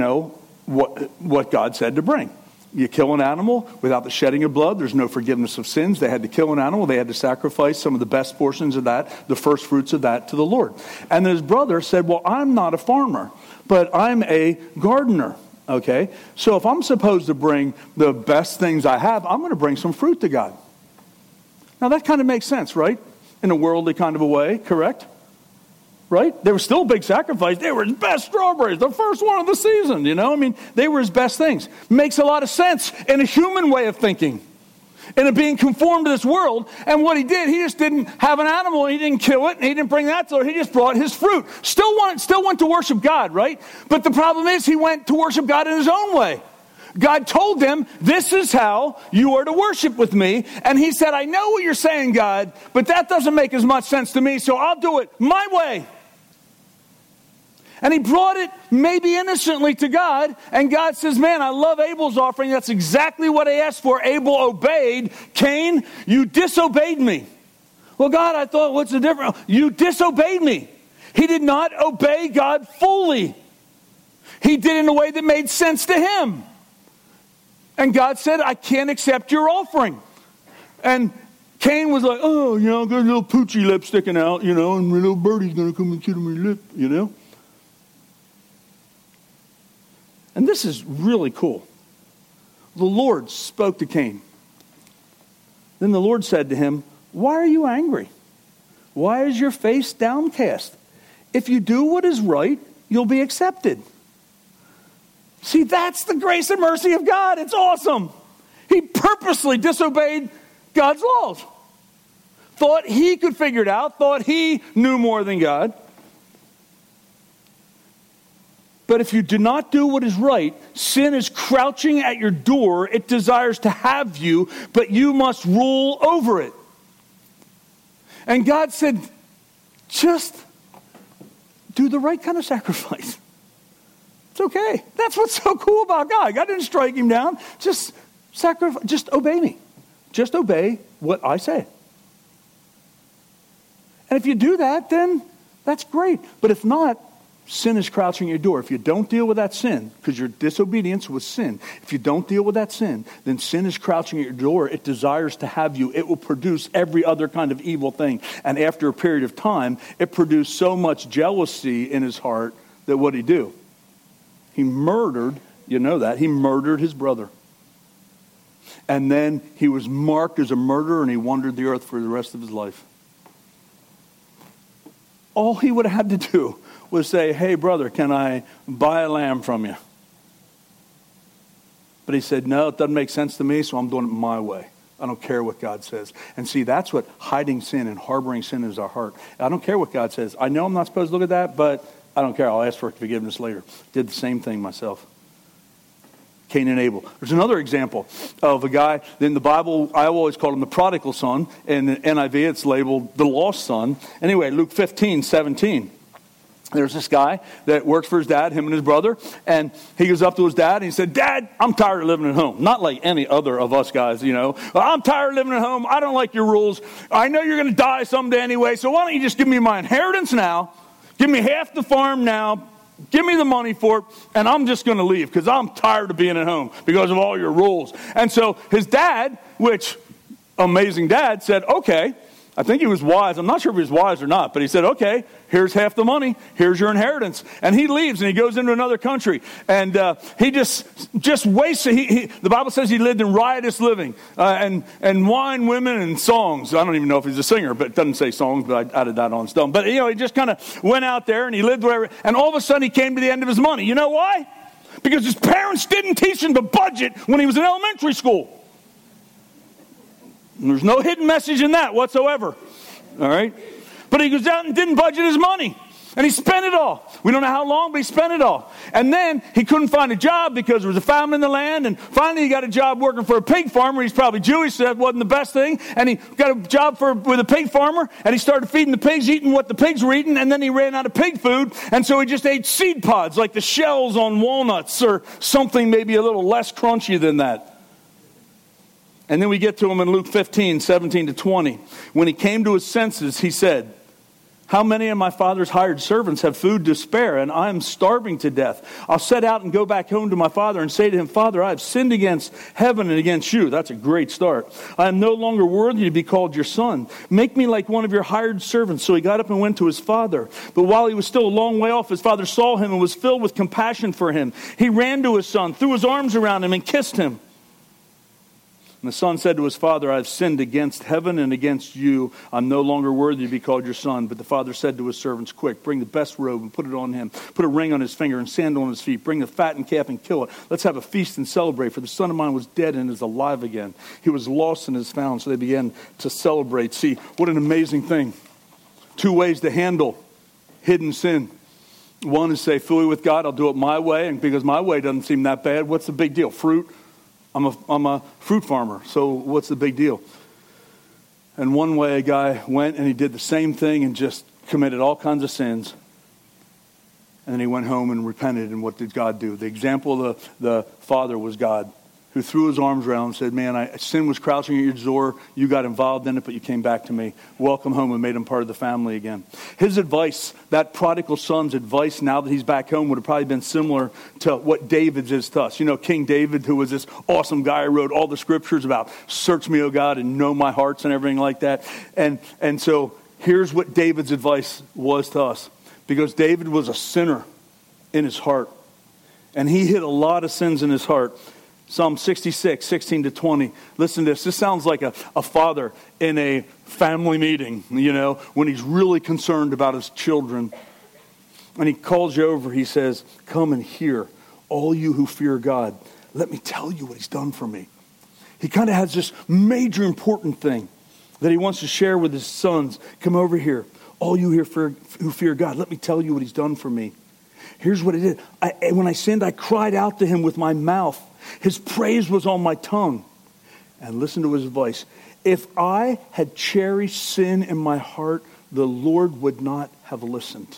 what God said to bring. You kill an animal without the shedding of blood, there's no forgiveness of sins. They had to kill an animal. They had to sacrifice some of the best portions of that, the first fruits of that, to the Lord. And his brother said, well, I'm not a farmer, but I'm a gardener. Okay? So if I'm supposed to bring the best things I have, I'm going to bring some fruit to God. Now that kind of makes sense, right? In a worldly kind of a way, correct? Right? They were still a big sacrifice. They were his best strawberries, the first one of the season, they were his best things. Makes a lot of sense in a human way of thinking. And it being conformed to this world. And what he did, he just didn't have an animal, and he didn't kill it, and he didn't bring that to it. He just brought his fruit. Still went to worship God, right? But the problem is he went to worship God in his own way. God told them, this is how you are to worship with me. And he said, I know what you're saying, God, but that doesn't make as much sense to me, so I'll do it my way. And he brought it maybe innocently to God. And God says, man, I love Abel's offering. That's exactly what I asked for. Abel obeyed. Cain, you disobeyed me. Well, God, I thought, what's the difference? You disobeyed me. He did not obey God fully. He did it in a way that made sense to him. And God said, I can't accept your offering. And Cain was like, oh, I've got a little poochie lip sticking out, and a little birdie's going to come and kill my lip, And this is really cool. The Lord spoke to Cain. Then the Lord said to him, why are you angry? Why is your face downcast? If you do what is right, you'll be accepted. See, that's the grace and mercy of God. It's awesome. He purposely disobeyed God's laws. Thought he could figure it out. Thought he knew more than God. But if you do not do what is right, sin is crouching at your door. It desires to have you, but you must rule over it. And God said, just do the right kind of sacrifice. It's okay. That's what's so cool about God. God didn't strike him down. Just sacrifice. Just obey me. Just obey what I say. And if you do that, then that's great. But if not, sin is crouching at your door. If you don't deal with that sin, because your disobedience was sin, if you don't deal with that sin, then sin is crouching at your door. It desires to have you. It will produce every other kind of evil thing. And after a period of time, it produced so much jealousy in his heart that what did he do? He murdered, he murdered his brother. And then he was marked as a murderer and he wandered the earth for the rest of his life. All he would have had to do was say, hey, brother, can I buy a lamb from you? But he said, no, it doesn't make sense to me, so I'm doing it my way. I don't care what God says. And see, that's what hiding sin and harboring sin is our heart. I don't care what God says. I know I'm not supposed to look at that, but I don't care. I'll ask for forgiveness later. Did the same thing myself. Cain and Abel. There's another example of a guy in the Bible. I always call him the prodigal son. In the NIV, it's labeled the lost son. Anyway, Luke 15:17. There's this guy that works for his dad, him and his brother, and he goes up to his dad and he said, Dad, I'm tired of living at home. Not like any other of us guys, I'm tired of living at home. I don't like your rules. I know you're going to die someday anyway, so why don't you just give me my inheritance now? Give me half the farm now. Give me the money for it, and I'm just going to leave because I'm tired of being at home because of all your rules. And so his dad, which amazing dad, said, okay. I think he was wise. I'm not sure if he was wise or not, but he said, okay, here's half the money. Here's your inheritance. And he leaves and he goes into another country. And he just wastes it. The Bible says he lived in riotous living and wine, women, and songs. I don't even know if he's a singer, but it doesn't say songs, but I added that on stone. But, he just kind of went out there and he lived wherever. And all of a sudden he came to the end of his money. You know why? Because his parents didn't teach him to budget when he was in elementary school. And there's no hidden message in that whatsoever. All right? But he goes out and didn't budget his money. And he spent it all. We don't know how long, but he spent it all. And then he couldn't find a job because there was a famine in the land. And finally he got a job working for a pig farmer. He's probably Jewish, so that wasn't the best thing. And he got a job with a pig farmer. And he started feeding the pigs, eating what the pigs were eating. And then he ran out of pig food. And so he just ate seed pods, like the shells on walnuts or something maybe a little less crunchy than that. And then we get to him in Luke 15:17-20. When he came to his senses, he said, how many of my father's hired servants have food to spare, and I am starving to death? I'll set out and go back home to my father and say to him, Father, I have sinned against heaven and against you. That's a great start. I am no longer worthy to be called your son. Make me like one of your hired servants. So he got up and went to his father. But while he was still a long way off, his father saw him and was filled with compassion for him. He ran to his son, threw his arms around him, and kissed him. And the son said to his father, I have sinned against heaven and against you. I'm no longer worthy to be called your son. But the father said to his servants, quick, bring the best robe and put it on him. Put a ring on his finger and sandal on his feet. Bring the fattened calf and kill it. Let's have a feast and celebrate. For the son of mine was dead and is alive again. He was lost and is found. So they began to celebrate. See, what an amazing thing. Two ways to handle hidden sin. One is say, fully with God, I'll do it my way, and because my way doesn't seem that bad, what's the big deal? Fruit. I'm a fruit farmer, so what's the big deal? And one way a guy went and he did the same thing and just committed all kinds of sins. And then he went home and repented, and what did God do? The example of the father was God, who threw his arms around and said, man, sin was crouching at your door. You got involved in it, but you came back to me. Welcome home, and made him part of the family again. His advice, that prodigal son's advice now that he's back home, would have probably been similar to what David's is to us. You know, King David, who was this awesome guy who wrote all the scriptures about search me, O God, and know my hearts and everything like that. And so here's what David's advice was to us. Because David was a sinner in his heart. And he hid a lot of sins in his heart. Psalm 66, 16 to 20. Listen to this. This sounds like a father in a family meeting, you know, when he's really concerned about his children. And he calls you over. He says, come and hear, all you who fear God. Let me tell you what he's done for me. He kind of has this major important thing that he wants to share with his sons. Come over here. All you here who fear God, let me tell you what he's done for me. Here's what it did. When I sinned, I cried out to him with my mouth. His praise was on my tongue. And listen to his voice. If I had cherished sin in my heart, the Lord would not have listened.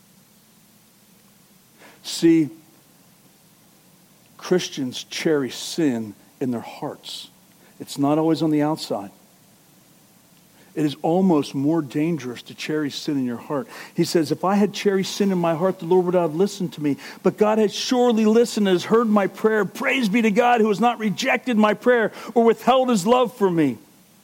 See, Christians cherish sin in their hearts. It's not always on the outside. It is almost more dangerous to cherish sin in your heart. He says, if I had cherished sin in my heart, the Lord would have listened to me. But God has surely listened and has heard my prayer. Praise be to God who has not rejected my prayer or withheld his love from me.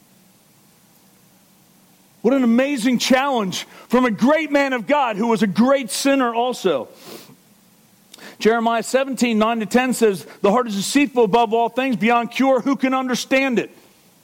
What an amazing challenge from a great man of God who was a great sinner also. Jeremiah 17, 9 to 10 says, the heart is deceitful above all things, beyond cure. Who can understand it?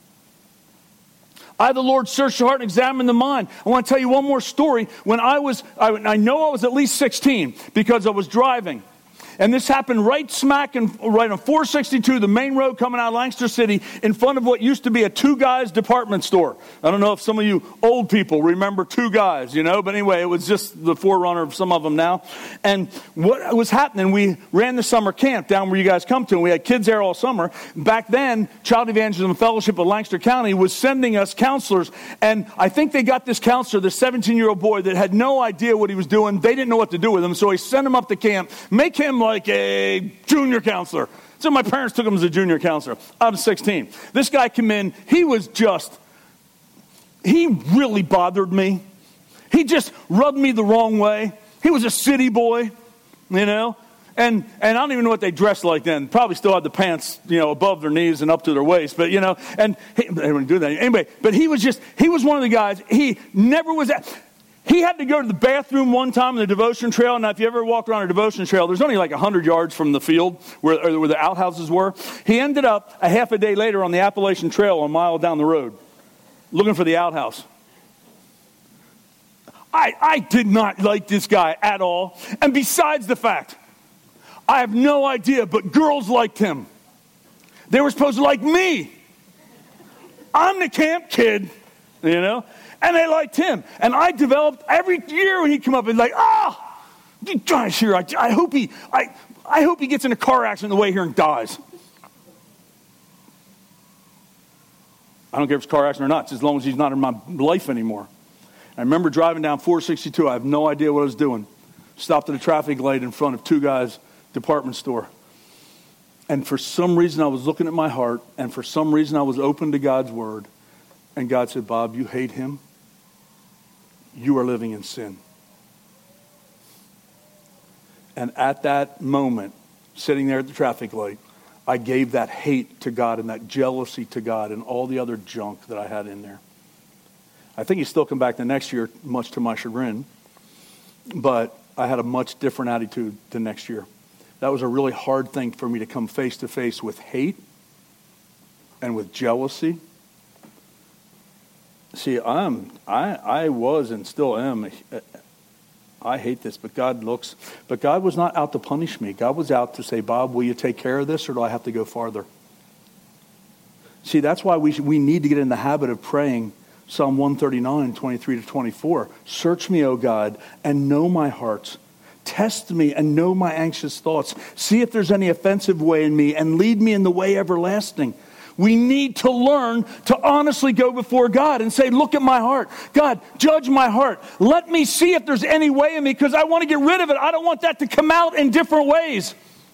I, the Lord, search the heart and examine the mind. I want to tell you one more story. When I know I was at least 16 because I was driving. And this happened right on 462, the main road coming out of Lancaster City, in front of what used to be a Two Guys department store. I don't know if some of you old people remember Two Guys, you know, but anyway, it was just the forerunner of some of them now. And what was happening, we ran the summer camp down where you guys come to, and we had kids there all summer. Back then, Child Evangelism Fellowship of Lancaster County was sending us counselors, and I think they got this counselor, this 17-year-old boy that had no idea what he was doing. They didn't know what to do with him, so he sent him up to camp, make him like a junior counselor. So my parents took him as a junior counselor. I was 16. This guy came in. He really bothered me. He just rubbed me the wrong way. He was a city boy, you know. And I don't even know what they dressed like then. Probably still had the pants, you know, above their knees and up to their waist. But, you know, and they wouldn't do that. Anyway, but he was one of the guys. He never was that. He had to go to the bathroom one time on the devotion trail. Now, if you ever walk around a devotion trail, there's only like 100 yards from the field where the outhouses were. He ended up a half a day later on the Appalachian Trail a mile down the road looking for the outhouse. I did not like this guy at all. And besides the fact, I have no idea, but girls liked him. They were supposed to like me. I'm the camp kid, you know. And they liked him. And I developed every year when he'd come up and like, gosh, here, I hope he gets in a car accident on the way here and dies. I don't care if it's a car accident or not, just as long as he's not in my life anymore. I remember driving down 462. I have no idea what I was doing. Stopped at a traffic light in front of Two Guys department store. And for some reason I was looking at my heart, and for some reason I was open to God's word. And God said, Bob, you hate him. You are living in sin. And at that moment, sitting there at the traffic light, I gave that hate to God and that jealousy to God and all the other junk that I had in there. I think he's still come back the next year, much to my chagrin. But I had a much different attitude the next year. That was a really hard thing for me to come face to face with hate and with jealousy. See, I was and still am. I hate this, but God was not out to punish me. God was out to say, Bob, will you take care of this, or do I have to go farther? See, that's why we need to get in the habit of praying Psalm 139, 23 to 24. Search me, O God, and know my heart. Test me and know my anxious thoughts. See if there's any offensive way in me and lead me in the way everlasting. We need to learn to honestly go before God and say, look at my heart. God, judge my heart. Let me see if there's any way in me because I want to get rid of it. I don't want that to come out in different ways.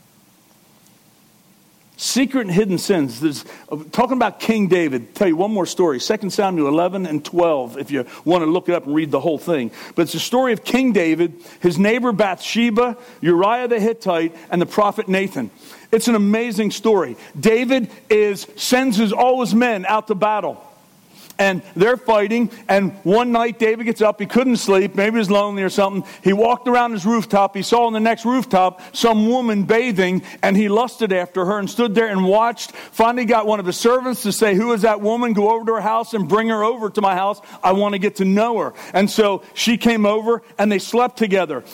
Secret and hidden sins. Talking about King David. I'll tell you one more story. 2 Samuel 11 and 12, if you want to look it up and read the whole thing. But it's the story of King David, his neighbor Bathsheba, Uriah the Hittite, and the prophet Nathan. It's an amazing story. David sends all his men out to battle. And they're fighting, and one night David gets up, he couldn't sleep, maybe he was lonely or something. He walked around his rooftop, he saw on the next rooftop some woman bathing, and he lusted after her and stood there and watched. Finally got one of his servants to say, who is that woman? Go over to her house and bring her over to my house. I want to get to know her. And so she came over, and they slept together.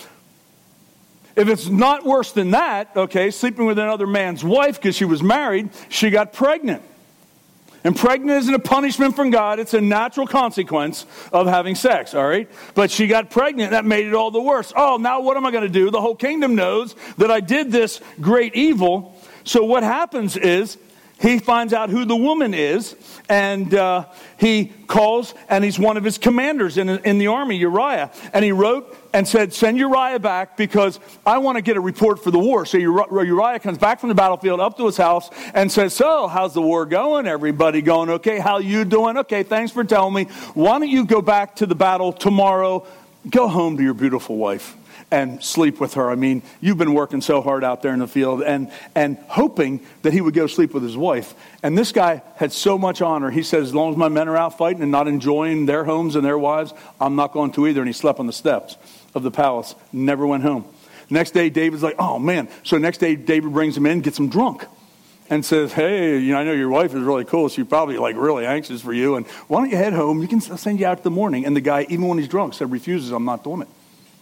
If it's not worse than that, okay, sleeping with another man's wife because she was married, she got pregnant. And pregnant isn't a punishment from God. It's a natural consequence of having sex, all right? But she got pregnant. That made it all the worse. Oh, now what am I going to do? The whole kingdom knows that I did this great evil. So what happens is he finds out who the woman is, and he calls, and he's one of his commanders in the army, Uriah. And he wrote and said, send Uriah back because I want to get a report for the war. So Uriah comes back from the battlefield up to his house and says, so, how's the war going? Everybody going okay? How you doing? Okay, thanks for telling me. Why don't you go back to the battle tomorrow? Go home to your beautiful wife and sleep with her. I mean, you've been working so hard out there in the field and hoping that he would go sleep with his wife. And this guy had so much honor. He said, as long as my men are out fighting and not enjoying their homes and their wives, I'm not going to either. And he slept on the steps of the palace, never went home. Next day, David's like, oh man. So next day, David brings him in, gets him drunk, and says, hey, I know your wife is really cool. She's probably really anxious for you. And why don't you head home? You can send you out in the morning. And the guy, even when he's drunk, said, refuses, I'm not doing it.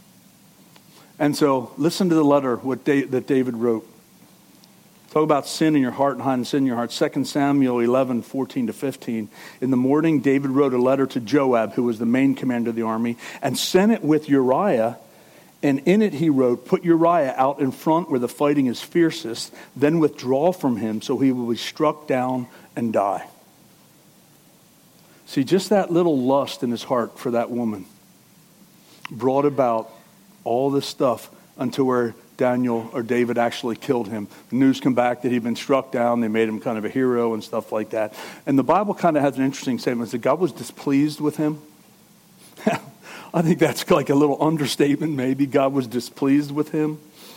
And so listen to the letter that David wrote. Talk about sin in your heart and hiding sin in your heart. 2 Samuel 11, 14 to 15. In the morning, David wrote a letter to Joab, who was the main commander of the army, and sent it with Uriah. And in it he wrote, put Uriah out in front where the fighting is fiercest, then withdraw from him so he will be struck down and die. See, just that little lust in his heart for that woman brought about all this stuff until where Daniel or David actually killed him. The news come back that he'd been struck down. They made him kind of a hero and stuff like that. And the Bible kind of has an interesting statement that God was displeased with him. I think that's like a little understatement maybe. God was displeased with him.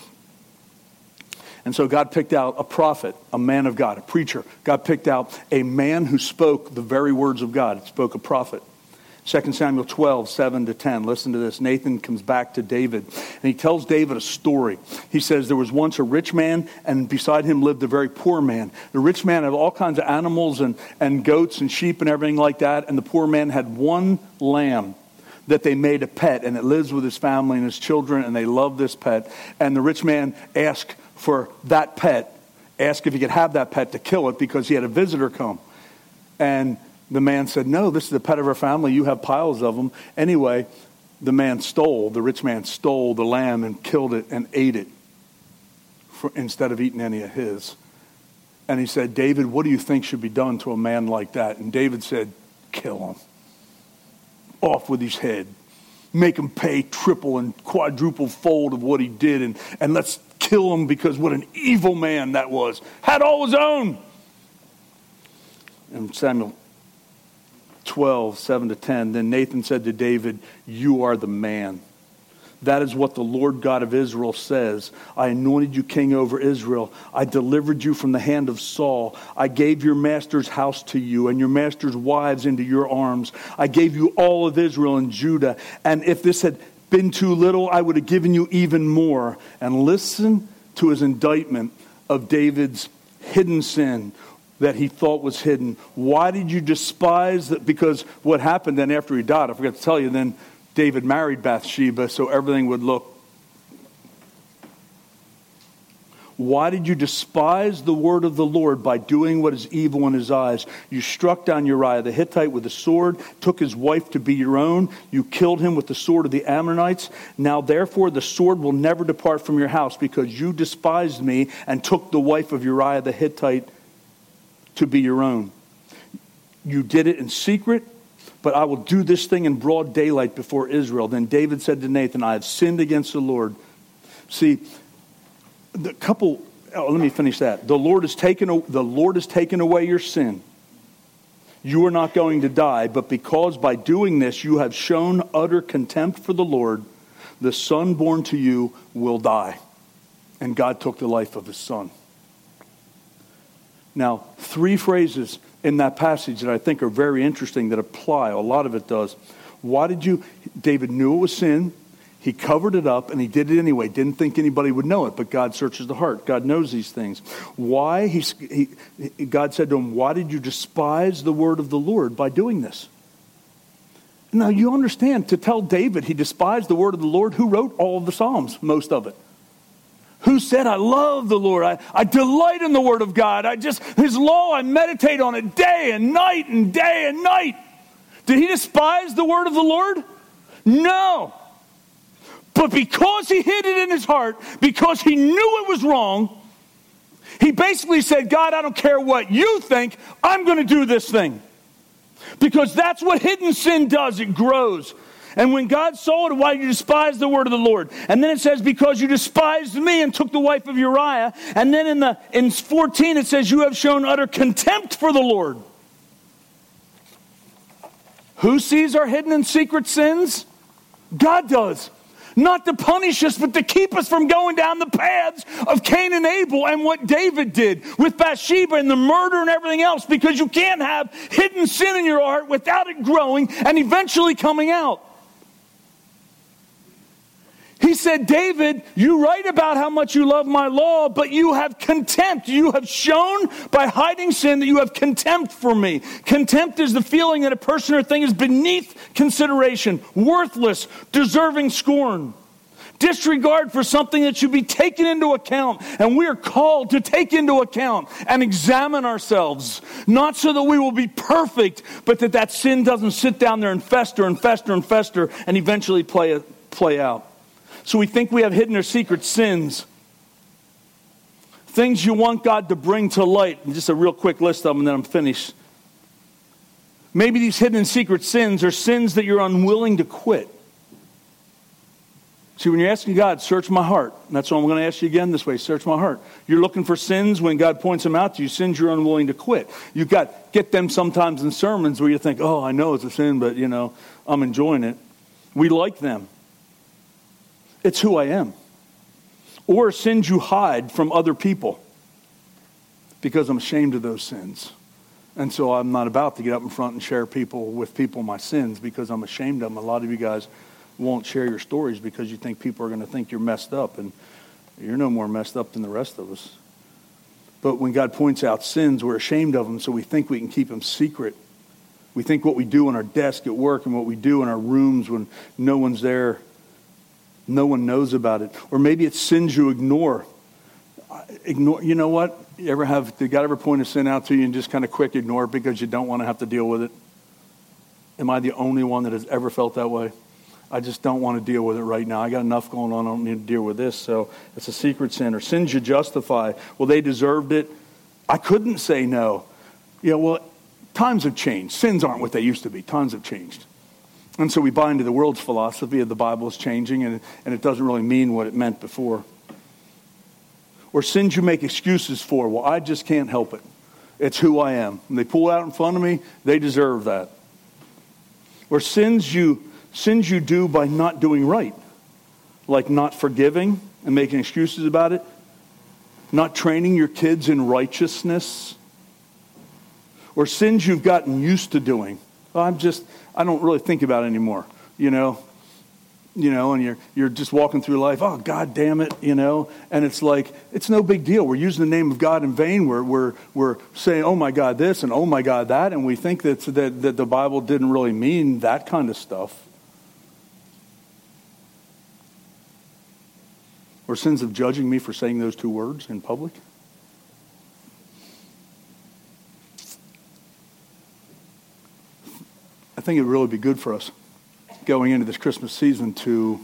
And so God picked out a prophet, a man of God, a preacher. God picked out a man who spoke the very words of God. It spoke a prophet. 2 Samuel 12, 7 to 10. Listen to this. Nathan comes back to David, and he tells David a story. He says, there was once a rich man, and beside him lived a very poor man. The rich man had all kinds of animals and goats and sheep and everything like that, and the poor man had one lamb that they made a pet, and it lives with his family and his children, and they love this pet. And the rich man asked for that pet, asked if he could have that pet to kill it because he had a visitor come. And the man said, no, this is the pet of our family. You have piles of them. Anyway, the rich man stole the lamb and killed it and ate it instead of eating any of his. And he said, David, what do you think should be done to a man like that? And David said, kill him. Off with his head. Make him pay triple and quadruple fold of what he did. And let's kill him because what an evil man that was. Had all his own. And Samuel 12, 7 to 10. Then Nathan said to David, you are the man. That is what the Lord God of Israel says. I anointed you king over Israel. I delivered you from the hand of Saul. I gave your master's house to you and your master's wives into your arms. I gave you all of Israel and Judah. And if this had been too little, I would have given you even more. And listen to his indictment of David's hidden sin that he thought was hidden. Why did you despise that? Because what happened then after he died, I forgot to tell you, then David married Bathsheba, so everything would look. Why did you despise the word of the Lord by doing what is evil in his eyes? You struck down Uriah the Hittite with a sword, took his wife to be your own. You killed him with the sword of the Ammonites. Now therefore the sword will never depart from your house, because you despised me and took the wife of Uriah the Hittite to be your own. You did it in secret, but I will do this thing in broad daylight before Israel. Then David said to Nathan, I have sinned against the Lord. See, let me finish that. The Lord has taken away your sin. You are not going to die, but because by doing this you have shown utter contempt for the Lord, the son born to you will die. And God took the life of his son. Now, 3 phrases in that passage that I think are very interesting that apply. A lot of it does. David knew it was sin. He covered it up, and he did it anyway. Didn't think anybody would know it, but God searches the heart. God knows these things. Why? God said to him, why did you despise the word of the Lord by doing this? Now, you understand, to tell David he despised the word of the Lord, who wrote all of the Psalms, most of it? Who said, I love the Lord, I delight in the word of God, his law, I meditate on it day and night and day and night. Did he despise the word of the Lord? No. But because he hid it in his heart, because he knew it was wrong, he basically said, God, I don't care what you think, I'm going to do this thing. Because that's what hidden sin does, it grows. And when God saw it, why did you despise the word of the Lord? And then it says, because you despised me and took the wife of Uriah. And then in 14 it says, you have shown utter contempt for the Lord. Who sees our hidden and secret sins? God does. Not to punish us, but to keep us from going down the paths of Cain and Abel and what David did with Bathsheba and the murder and everything else, because you can't have hidden sin in your heart without it growing and eventually coming out. He said, David, you write about how much you love my law, but you have contempt. You have shown by hiding sin that you have contempt for me. Contempt is the feeling that a person or thing is beneath consideration, worthless, deserving scorn. Disregard for something that should be taken into account. And we are called to take into account and examine ourselves. Not so that we will be perfect, but that sin doesn't sit down there and fester and fester and fester and eventually play out. So we think we have hidden or secret sins. Things you want God to bring to light. And just a real quick list of them and then I'm finished. Maybe these hidden and secret sins are sins that you're unwilling to quit. See, when you're asking God, search my heart. And that's what I'm going to ask you again this way, search my heart. You're looking for sins when God points them out to you, sins you're unwilling to quit. You've got to get them sometimes in sermons where you think, oh, I know it's a sin, but, I'm enjoying it. We like them. It's who I am. Or sins you hide from other people because I'm ashamed of those sins. And so I'm not about to get up in front and share with people my sins because I'm ashamed of them. A lot of you guys won't share your stories because you think people are going to think you're messed up, and you're no more messed up than the rest of us. But when God points out sins, we're ashamed of them, so we think we can keep them secret. We think what we do on our desk at work and what we do in our rooms when no one's there, no one knows about it. Or maybe it's sins you ignore. You know what? Did God ever point a sin out to you and just kind of quick ignore it because you don't want to have to deal with it? Am I the only one that has ever felt that way? I just don't want to deal with it right now. I got enough going on. I don't need to deal with this. So it's a secret sin. Or sins you justify. Well, they deserved it. I couldn't say no. Times have changed. Sins aren't what they used to be. Times have changed. And so we buy into the world's philosophy of the Bible is changing, and it doesn't really mean what it meant before. Or sins you make excuses for. Well, I just can't help it. It's who I am. When they pull it out in front of me, they deserve that. Or sins you do by not doing right, like not forgiving and making excuses about it, not training your kids in righteousness, or sins you've gotten used to doing. I don't really think about it anymore, and you're just walking through life, oh, God damn it, and it's like, it's no big deal. We're using the name of God in vain. We're saying, oh my God this and oh my God that, and we think that the Bible didn't really mean that kind of stuff. or sins of judging me for saying those two words in public? I think it would really be good for us going into this Christmas season to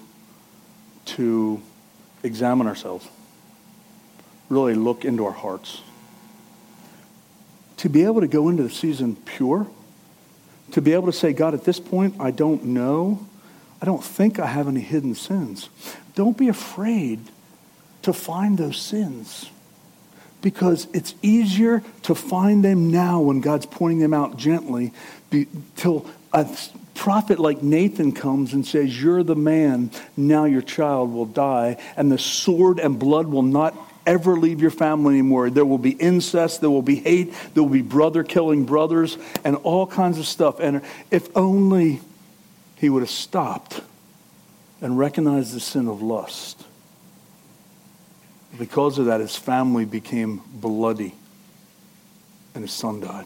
examine ourselves, really look into our hearts. To be able to go into the season pure, to be able to say, God, at this point, I don't know. I don't think I have any hidden sins. Don't be afraid to find those sins, because it's easier to find them now when God's pointing them out gently till a prophet like Nathan comes and says, you're the man, now your child will die, and the sword and blood will not ever leave your family anymore. There will be incest, there will be hate, there will be brother killing brothers, and all kinds of stuff. And if only he would have stopped and recognized the sin of lust. Because of that, his family became bloody, and his son died.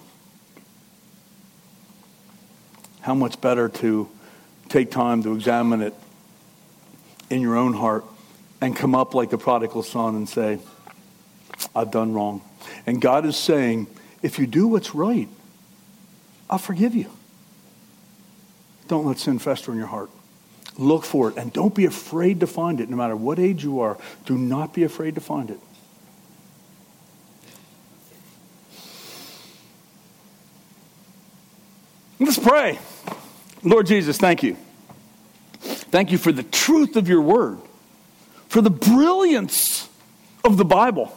How much better to take time to examine it in your own heart and come up like the prodigal son and say, I've done wrong. And God is saying, if you do what's right, I'll forgive you. Don't let sin fester in your heart. Look for it, and don't be afraid to find it. No matter what age you are, do not be afraid to find it. Let's pray. Lord Jesus, thank you. Thank you for the truth of your word, for the brilliance of the Bible,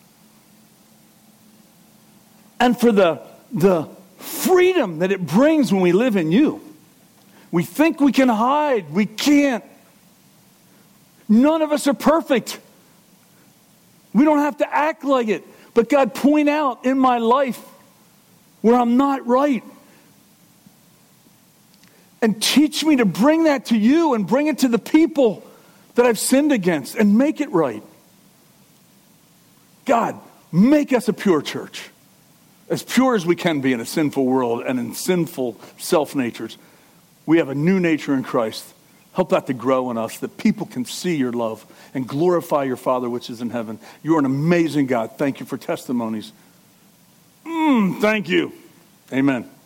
and for the freedom that it brings when we live in you. We think we can hide. We can't. None of us are perfect. We don't have to act like it. But God, point out in my life where I'm not right. And teach me to bring that to you and bring it to the people that I've sinned against and make it right. God, make us a pure church. As pure as we can be in a sinful world and in sinful self-natures. We have a new nature in Christ. Help that to grow in us, that people can see your love and glorify your Father which is in heaven. You are an amazing God. Thank you for testimonies. Thank you. Amen.